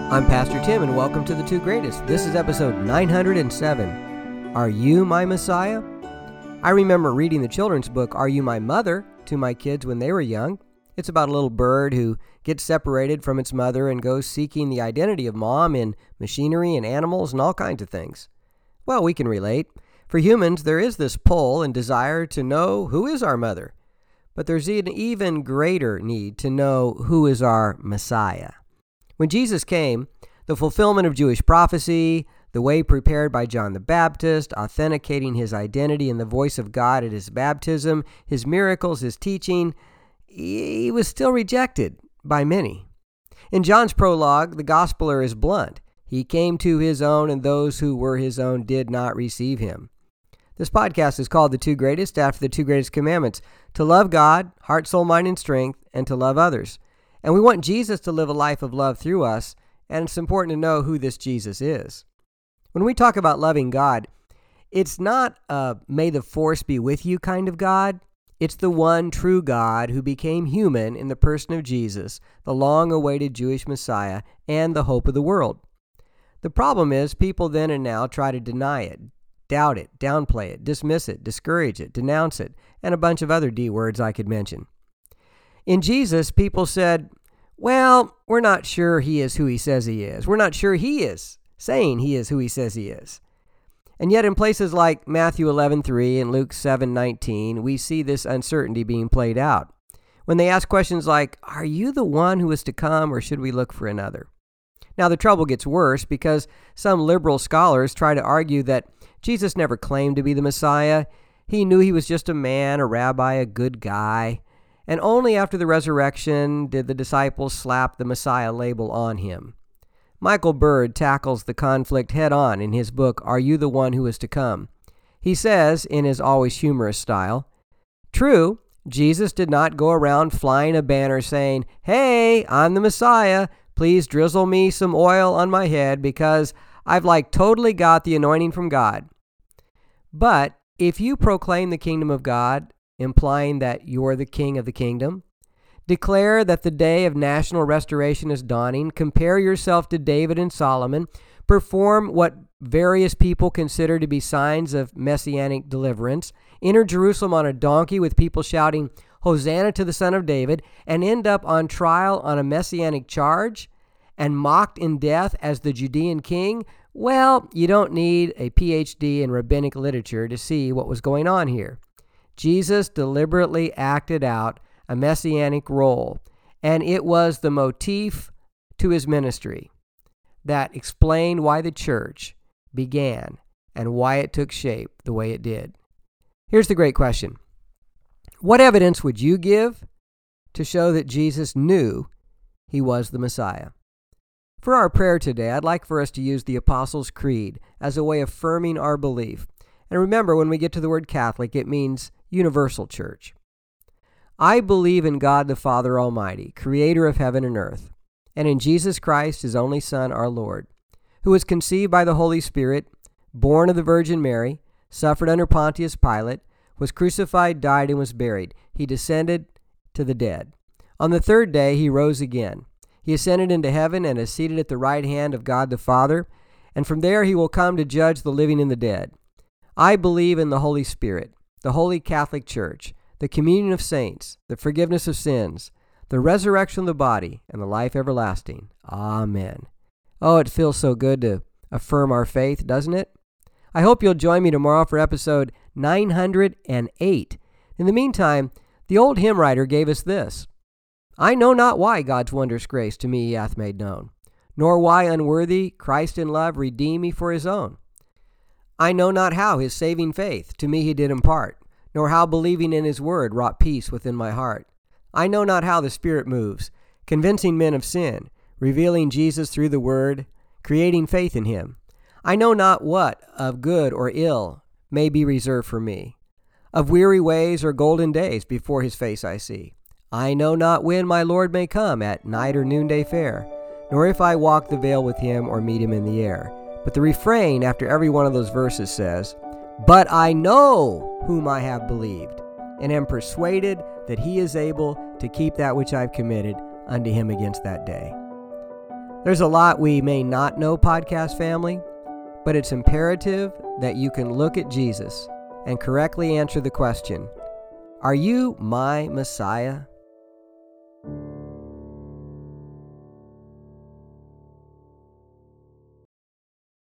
I'm Pastor Tim, and welcome to The Two Greatest. This is episode 907. Are You My Messiah? I remember reading the children's book, Are You My Mother? To my kids when they were young. It's about a little bird who gets separated from its mother and goes seeking the identity of mom in machinery and animals and all kinds of things. Well, we can relate. For humans, there is this pull and desire to know who is our mother. But there's an even greater need to know who is our Messiah. When Jesus came, the fulfillment of Jewish prophecy, the way prepared by John the Baptist, authenticating his identity in the voice of God at his baptism, his miracles, his teaching, he was still rejected by many. In John's prologue, the gospeler is blunt. He came to his own, and those who were his own did not receive him. This podcast is called The Two Greatest after the two greatest commandments, to love God, heart, soul, mind, and strength, and to love others. And we want Jesus to live a life of love through us, and it's important to know who this Jesus is. When we talk about loving God, it's not a may the force be with you kind of God. It's the one true God who became human in the person of Jesus, the long-awaited Jewish Messiah, and the hope of the world. The problem is people then and now try to deny it, doubt it, downplay it, dismiss it, discourage it, denounce it, and a bunch of other D words I could mention. In Jesus, people said, well, we're not sure he is who he says he is. We're not sure he is saying he is who he says he is. And yet in places like Matthew 11:3 and Luke 7:19, we see this uncertainty being played out. When they ask questions like, are you the one who is to come, or should we look for another? Now the trouble gets worse because some liberal scholars try to argue that Jesus never claimed to be the Messiah. He knew he was just a man, a rabbi, a good guy. And only after the resurrection did the disciples slap the Messiah label on him. Michael Bird tackles the conflict head-on in his book, Are You the One Who Is to Come? He says, in his always humorous style, true, Jesus did not go around flying a banner saying, hey, I'm the Messiah, please drizzle me some oil on my head because I've totally got the anointing from God. But if you proclaim the kingdom of God, implying that you're the king of the kingdom, declare that the day of national restoration is dawning, compare yourself to David and Solomon, perform what various people consider to be signs of messianic deliverance, enter Jerusalem on a donkey with people shouting, Hosanna to the Son of David, and end up on trial on a messianic charge and mocked in death as the Judean king, well, you don't need a PhD in rabbinic literature to see what was going on here. Jesus deliberately acted out a messianic role, and it was the motif to his ministry that explained why the church began and why it took shape the way it did. Here's the great question. What evidence would you give to show that Jesus knew he was the Messiah? For our prayer today, I'd like for us to use the Apostles' Creed as a way of affirming our belief. And remember, when we get to the word Catholic, it means universal church. I believe in God the Father Almighty, creator of heaven and earth, and in Jesus Christ, his only Son, our Lord, who was conceived by the Holy Spirit, born of the Virgin Mary, suffered under Pontius Pilate, was crucified, died, and was buried. He descended to the dead. On the third day, he rose again. He ascended into heaven and is seated at the right hand of God the Father, and from there he will come to judge the living and the dead. I believe in the Holy Spirit, the Holy Catholic Church, the communion of saints, the forgiveness of sins, the resurrection of the body, and the life everlasting. Amen. Oh, it feels so good to affirm our faith, doesn't it? I hope you'll join me tomorrow for episode 908. In the meantime, the old hymn writer gave us this. I know not why God's wondrous grace to me he hath made known, nor why unworthy Christ in love redeemed me for his own. I know not how his saving faith to me he did impart, nor how believing in his word wrought peace within my heart. I know not how the Spirit moves, convincing men of sin, revealing Jesus through the word, creating faith in him. I know not what of good or ill may be reserved for me, of weary ways or golden days before his face I see. I know not when my Lord may come at night or noonday fair, nor if I walk the vale with him or meet him in the air. But the refrain after every one of those verses says, But I know whom I have believed, and am persuaded that he is able to keep that which I've committed unto him against that day. There's a lot we may not know, podcast family, but it's imperative that you can look at Jesus and correctly answer the question, are you my Messiah?